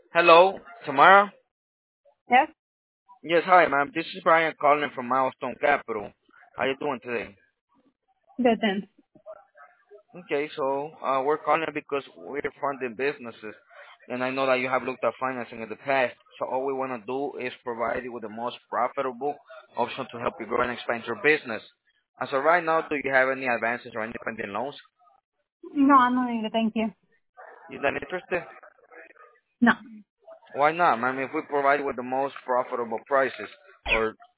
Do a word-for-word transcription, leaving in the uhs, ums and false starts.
Hello, Tamara? Yes, Yes, hi, ma'am. This is Brian calling from Milestone Capital. How you doing today? good then. Okay, so uh, we're calling because we're funding businesses, and I know that you have looked at financing in the past. So all we want to do is provide you with the most profitable option to help you grow and expand your business. As of right now, do you have any advances or any pending loans? No, I'm not needed. Thank you. You not interested? No. Why not, ma'am? If we provide you with the most profitable prices, or